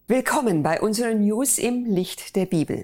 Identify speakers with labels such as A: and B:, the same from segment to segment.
A: Willkommen bei unseren News im Licht der Bibel.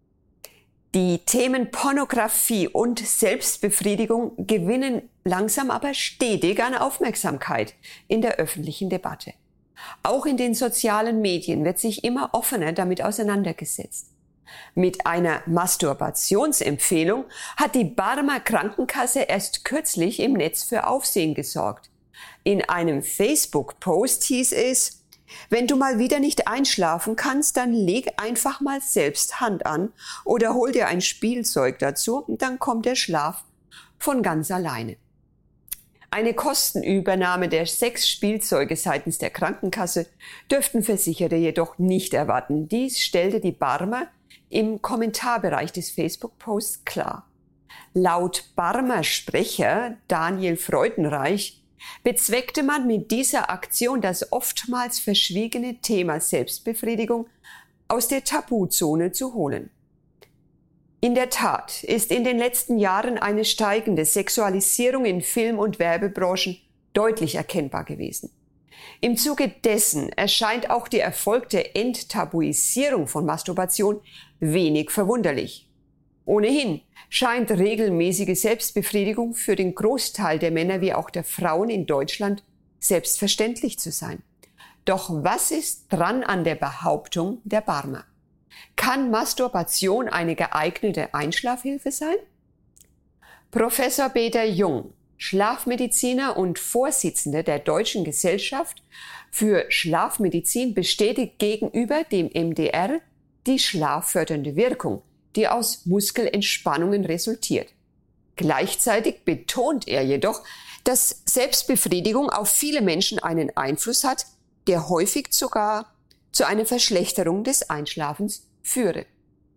A: Die Themen Pornografie und Selbstbefriedigung gewinnen langsam aber stetig an Aufmerksamkeit in der öffentlichen Debatte. Auch in den sozialen Medien wird sich immer offener damit auseinandergesetzt. Mit einer Masturbationsempfehlung hat die Barmer Krankenkasse erst kürzlich im Netz für Aufsehen gesorgt. In einem Facebook-Post hieß es: Wenn du mal wieder nicht einschlafen kannst, dann leg einfach mal selbst Hand an oder hol dir ein Spielzeug dazu, dann kommt der Schlaf von ganz alleine. Eine Kostenübernahme der Sexspielzeuge seitens der Krankenkasse dürften Versicherte jedoch nicht erwarten. Dies stellte die Barmer im Kommentarbereich des Facebook-Posts klar. Laut Barmer Sprecher Daniel Freudenreich bezweckte man mit dieser Aktion das oftmals verschwiegene Thema Selbstbefriedigung aus der Tabuzone zu holen. In der Tat ist in den letzten Jahren eine steigende Sexualisierung in Film- und Werbebranchen deutlich erkennbar gewesen. Im Zuge dessen erscheint auch die erfolgte Enttabuisierung von Masturbation wenig verwunderlich. Ohnehin scheint regelmäßige Selbstbefriedigung für den Großteil der Männer wie auch der Frauen in Deutschland selbstverständlich zu sein. Doch was ist dran an der Behauptung der Barmer? Kann Masturbation eine geeignete Einschlafhilfe sein? Professor Peter Jung, Schlafmediziner und Vorsitzender der Deutschen Gesellschaft für Schlafmedizin, bestätigt gegenüber dem MDR die schlaffördernde Wirkung, die aus Muskelentspannungen resultiert. Gleichzeitig betont er jedoch, dass Selbstbefriedigung auf viele Menschen einen Einfluss hat, der häufig sogar zu einer Verschlechterung des Einschlafens führe.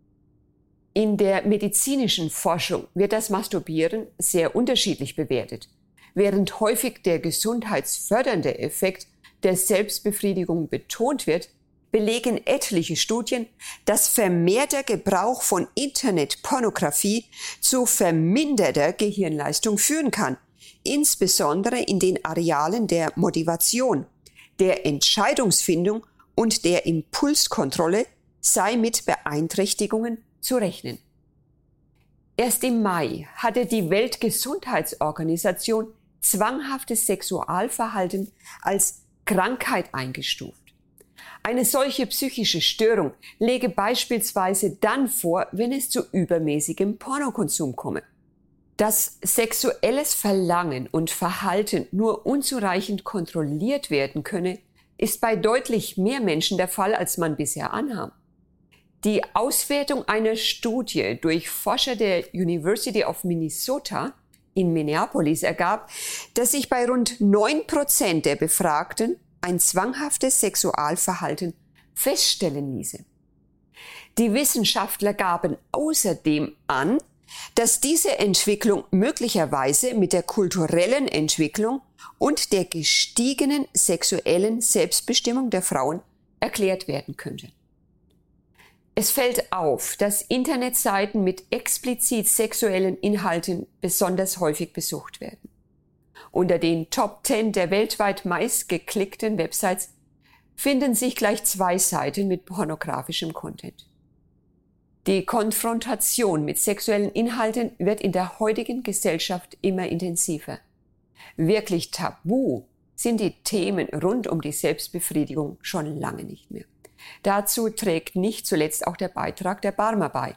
A: In der medizinischen Forschung wird das Masturbieren sehr unterschiedlich bewertet. Während häufig der gesundheitsfördernde Effekt der Selbstbefriedigung betont wird, belegen etliche Studien, dass vermehrter Gebrauch von Internetpornografie zu verminderter Gehirnleistung führen kann, insbesondere in den Arealen der Motivation, der Entscheidungsfindung und der Impulskontrolle sei mit Beeinträchtigungen zu rechnen. Erst im Mai hatte die Weltgesundheitsorganisation zwanghaftes Sexualverhalten als Krankheit eingestuft. Eine solche psychische Störung läge beispielsweise dann vor, wenn es zu übermäßigem Pornokonsum komme. Dass sexuelles Verlangen und Verhalten nur unzureichend kontrolliert werden könne, ist bei deutlich mehr Menschen der Fall, als man bisher annahm. Die Auswertung einer Studie durch Forscher der University of Minnesota in Minneapolis ergab, dass sich bei rund 9% der Befragten ein zwanghaftes Sexualverhalten feststellen ließe. Die Wissenschaftler gaben außerdem an, dass diese Entwicklung möglicherweise mit der kulturellen Entwicklung und der gestiegenen sexuellen Selbstbestimmung der Frauen erklärt werden könnte. Es fällt auf, dass Internetseiten mit explizit sexuellen Inhalten besonders häufig besucht werden. Unter den Top 10 der weltweit meistgeklickten Websites finden sich gleich 2 Seiten mit pornografischem Content. Die Konfrontation mit sexuellen Inhalten wird in der heutigen Gesellschaft immer intensiver. Wirklich tabu sind die Themen rund um die Selbstbefriedigung schon lange nicht mehr. Dazu trägt nicht zuletzt auch der Beitrag der Barmer bei.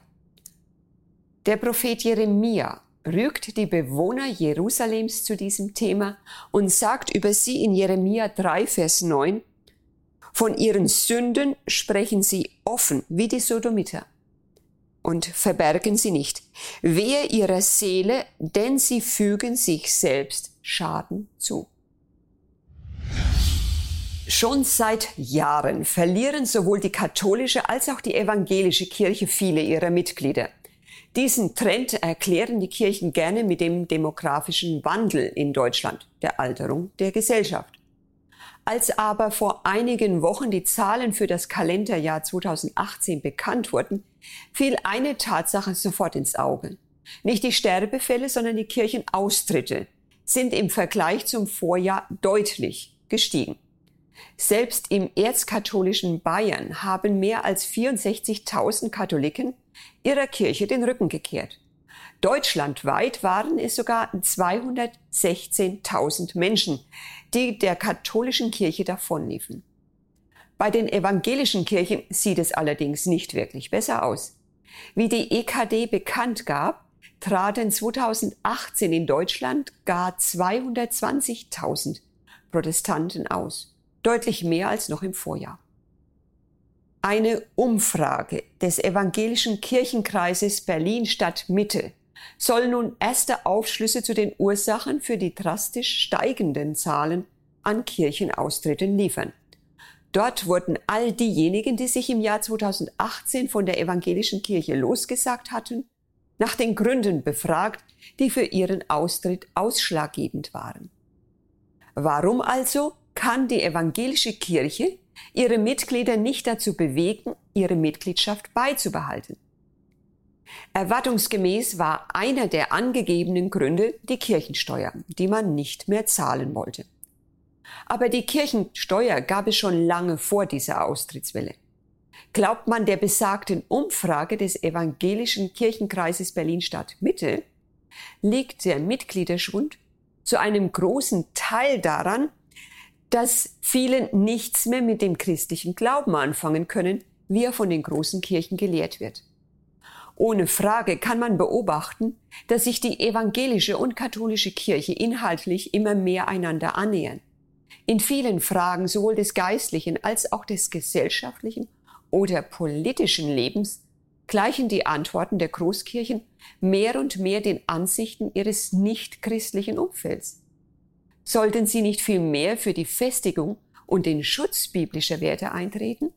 A: Der Prophet Jeremia rügt die Bewohner Jerusalems zu diesem Thema und sagt über sie in Jeremia 3, Vers 9: Von ihren Sünden sprechen sie offen wie die Sodomiter und verbergen sie nicht. Wehe ihrer Seele, denn sie fügen sich selbst Schaden zu. Schon seit Jahren verlieren sowohl die katholische als auch die evangelische Kirche viele ihrer Mitglieder. Diesen Trend erklären die Kirchen gerne mit dem demografischen Wandel in Deutschland, der Alterung der Gesellschaft. Als aber vor einigen Wochen die Zahlen für das Kalenderjahr 2018 bekannt wurden, fiel eine Tatsache sofort ins Auge. Nicht die Sterbefälle, sondern die Kirchenaustritte sind im Vergleich zum Vorjahr deutlich gestiegen. Selbst im erzkatholischen Bayern haben mehr als 64.000 Katholiken ihrer Kirche den Rücken gekehrt. Deutschlandweit waren es sogar 216.000 Menschen, die der katholischen Kirche davonliefen. Bei den evangelischen Kirchen sieht es allerdings nicht wirklich besser aus. Wie die EKD bekannt gab, traten 2018 in Deutschland gar 220.000 Protestanten aus, deutlich mehr als noch im Vorjahr. Eine Umfrage des Evangelischen Kirchenkreises Berlin Stadtmitte soll nun erste Aufschlüsse zu den Ursachen für die drastisch steigenden Zahlen an Kirchenaustritten liefern. Dort wurden all diejenigen, die sich im Jahr 2018 von der evangelischen Kirche losgesagt hatten, nach den Gründen befragt, die für ihren Austritt ausschlaggebend waren. Warum also kann die evangelische Kirche ihre Mitglieder nicht dazu bewegen, ihre Mitgliedschaft beizubehalten? Erwartungsgemäß war einer der angegebenen Gründe die Kirchensteuer, die man nicht mehr zahlen wollte. Aber die Kirchensteuer gab es schon lange vor dieser Austrittswelle. Glaubt man der besagten Umfrage des Evangelischen Kirchenkreises Berlin-Stadt-Mitte, liegt der Mitgliederschwund zu einem großen Teil daran, dass viele nichts mehr mit dem christlichen Glauben anfangen können, wie er von den großen Kirchen gelehrt wird. Ohne Frage kann man beobachten, dass sich die evangelische und katholische Kirche inhaltlich immer mehr einander annähern. In vielen Fragen sowohl des geistlichen als auch des gesellschaftlichen oder politischen Lebens gleichen die Antworten der Großkirchen mehr und mehr den Ansichten ihres nichtchristlichen Umfelds. Sollten sie nicht viel mehr für die Festigung und den Schutz biblischer Werte eintreten?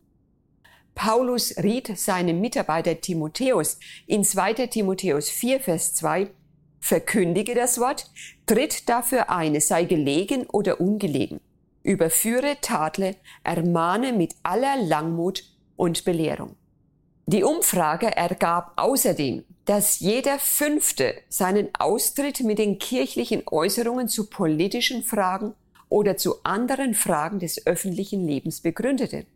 A: Paulus riet seinem Mitarbeiter Timotheus in 2. Timotheus 4, Vers 2, verkündige das Wort, tritt dafür ein, es sei gelegen oder ungelegen, überführe, tadle, ermahne mit aller Langmut und Belehrung. Die Umfrage ergab außerdem, dass jeder Fünfte seinen Austritt mit den kirchlichen Äußerungen zu politischen Fragen oder zu anderen Fragen des öffentlichen Lebens begründete.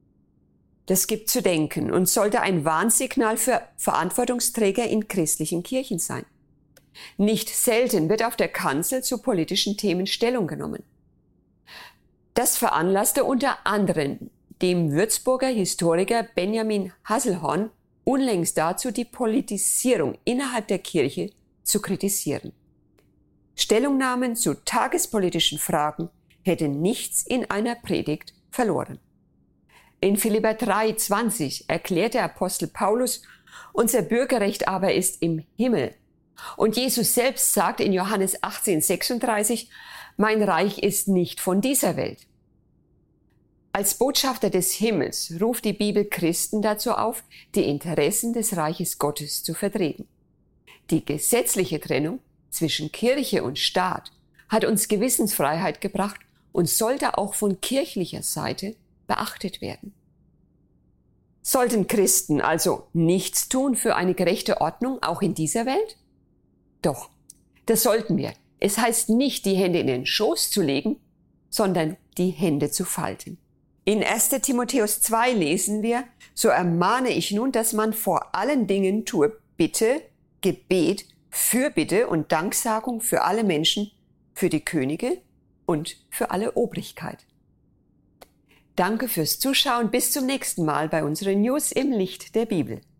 A: Das gibt zu denken und sollte ein Warnsignal für Verantwortungsträger in christlichen Kirchen sein. Nicht selten wird auf der Kanzel zu politischen Themen Stellung genommen. Das veranlasste unter anderem dem Würzburger Historiker Benjamin Hasselhorn unlängst dazu, die Politisierung innerhalb der Kirche zu kritisieren. Stellungnahmen zu tagespolitischen Fragen hätten nichts in einer Predigt verloren. In Philipper 3,20 erklärt der Apostel Paulus, unser Bürgerrecht aber ist im Himmel. Und Jesus selbst sagt in Johannes 18,36, mein Reich ist nicht von dieser Welt. Als Botschafter des Himmels ruft die Bibel Christen dazu auf, die Interessen des Reiches Gottes zu vertreten. Die gesetzliche Trennung zwischen Kirche und Staat hat uns Gewissensfreiheit gebracht und sollte auch von kirchlicher Seite beachtet werden. Sollten Christen also nichts tun für eine gerechte Ordnung auch in dieser Welt? Doch, das sollten wir. Es heißt nicht, die Hände in den Schoß zu legen, sondern die Hände zu falten. In 1. Timotheus 2 lesen wir, so ermahne ich nun, dass man vor allen Dingen tue Bitte, Gebet, Fürbitte und Danksagung für alle Menschen, für die Könige und für alle Obrigkeit. Danke fürs Zuschauen. Bis zum nächsten Mal bei unseren News im Licht der Bibel.